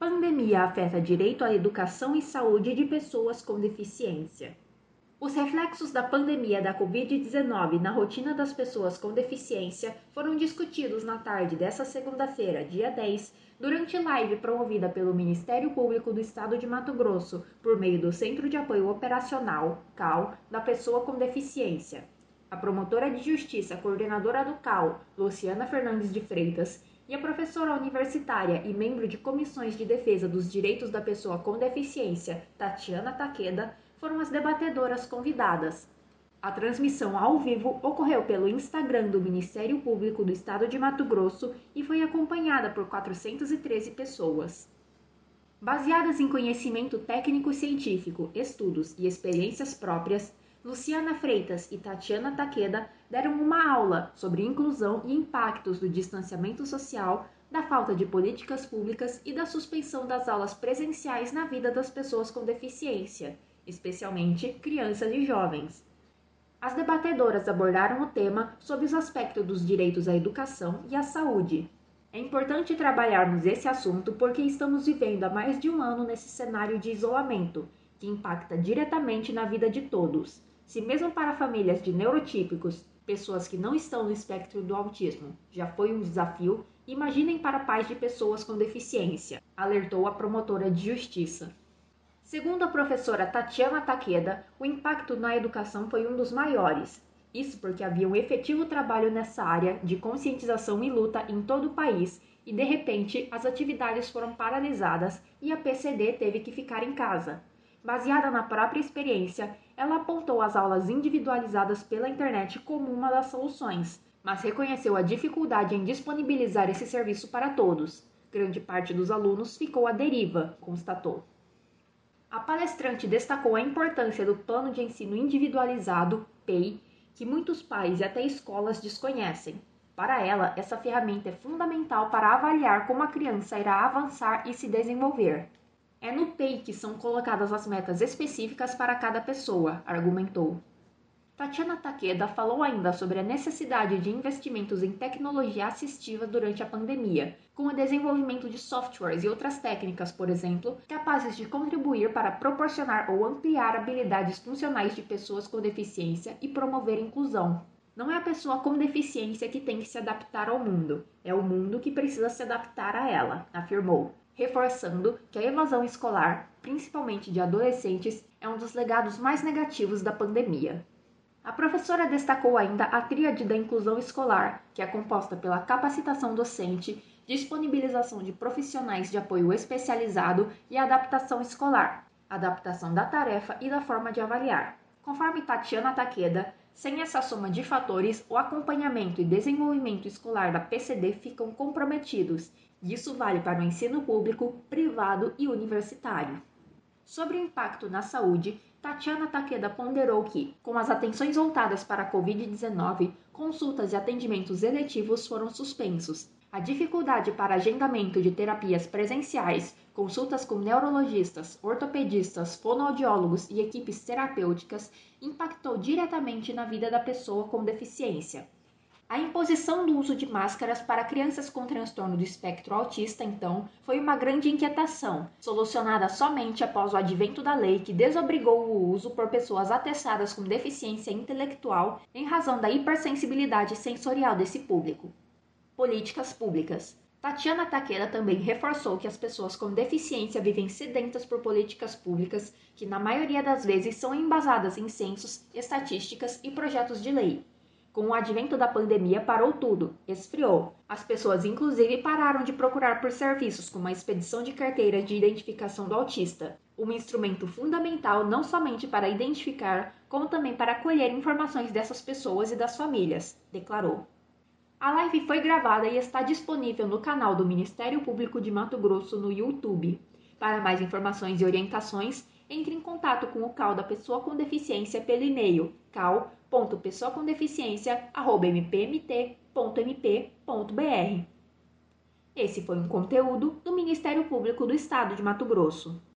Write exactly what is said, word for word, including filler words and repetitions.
Pandemia afeta direito à educação e saúde de pessoas com deficiência. Os reflexos da pandemia da covid dezenove na rotina das pessoas com deficiência foram discutidos na tarde desta segunda-feira, dia dez, durante live promovida pelo Ministério Público do Estado de Mato Grosso, por meio do Centro de Apoio Operacional, C A U, da Pessoa com Deficiência. A promotora de Justiça, coordenadora do C A U, Luciana Fernandes de Freitas, e a professora universitária e membro de comissões de defesa dos direitos da pessoa com deficiência, Tatiana Takeda, foram as debatedoras convidadas. A transmissão ao vivo ocorreu pelo Instagram do Ministério Público do Estado de Mato Grosso e foi acompanhada por quatrocentas e treze pessoas. Baseadas em conhecimento técnico-científico, estudos e experiências próprias, Luciana Freitas e Tatiana Takeda deram uma aula sobre inclusão e impactos do distanciamento social, da falta de políticas públicas e da suspensão das aulas presenciais na vida das pessoas com deficiência, especialmente crianças e jovens. As debatedoras abordaram o tema sob os aspectos dos direitos à educação e à saúde. É importante trabalharmos esse assunto porque estamos vivendo há mais de um ano nesse cenário de isolamento, que impacta diretamente na vida de todos. Se mesmo para famílias de neurotípicos, pessoas que não estão no espectro do autismo, já foi um desafio, imaginem para pais de pessoas com deficiência, alertou a promotora de justiça. Segundo a professora Tatiana Takeda, o impacto na educação foi um dos maiores. Isso porque havia um efetivo trabalho nessa área de conscientização e luta em todo o país e, de repente, as atividades foram paralisadas e a P C D teve que ficar em casa. Baseada na própria experiência, ela apontou as aulas individualizadas pela internet como uma das soluções, mas reconheceu a dificuldade em disponibilizar esse serviço para todos. Grande parte dos alunos ficou à deriva, constatou. A palestrante destacou a importância do Plano de Ensino Individualizado, P E I, que muitos pais e até escolas desconhecem. Para ela, essa ferramenta é fundamental para avaliar como a criança irá avançar e se desenvolver. É no P E I que são colocadas as metas específicas para cada pessoa, argumentou. Tatiana Takeda falou ainda sobre a necessidade de investimentos em tecnologia assistiva durante a pandemia, com o desenvolvimento de softwares e outras técnicas, por exemplo, capazes de contribuir para proporcionar ou ampliar habilidades funcionais de pessoas com deficiência e promover inclusão. Não é a pessoa com deficiência que tem que se adaptar ao mundo, é o mundo que precisa se adaptar a ela, afirmou, reforçando que a evasão escolar, principalmente de adolescentes, é um dos legados mais negativos da pandemia. A professora destacou ainda a tríade da inclusão escolar, que é composta pela capacitação docente, disponibilização de profissionais de apoio especializado e adaptação escolar, adaptação da tarefa e da forma de avaliar. Conforme Tatiana Takeda, sem essa soma de fatores, o acompanhamento e desenvolvimento escolar da P C D ficam comprometidos. Isso vale para o ensino público, privado e universitário. Sobre o impacto na saúde, Tatiana Takeda ponderou que, com as atenções voltadas para a covid dezenove, consultas e atendimentos eletivos foram suspensos. A dificuldade para agendamento de terapias presenciais, consultas com neurologistas, ortopedistas, fonoaudiólogos e equipes terapêuticas impactou diretamente na vida da pessoa com deficiência. A imposição do uso de máscaras para crianças com transtorno do espectro autista, então, foi uma grande inquietação, solucionada somente após o advento da lei que desobrigou o uso por pessoas atestadas com deficiência intelectual em razão da hipersensibilidade sensorial desse público. Políticas públicas. Tatiana Takeda também reforçou que as pessoas com deficiência vivem sedentas por políticas públicas que, na maioria das vezes, são embasadas em censos, estatísticas e projetos de lei. Com o advento da pandemia, parou tudo, esfriou. As pessoas, inclusive, pararam de procurar por serviços como a expedição de carteira de identificação do autista, um instrumento fundamental não somente para identificar, como também para colher informações dessas pessoas e das famílias, declarou. A live foi gravada e está disponível no canal do Ministério Público de Mato Grosso no YouTube. Para mais informações e orientações, entre em contato com o C A U da Pessoa com Deficiência pelo e-mail cal ponto pessoa com deficiência arroba m p m t ponto m p ponto b r. Esse foi um conteúdo do Ministério Público do Estado de Mato Grosso.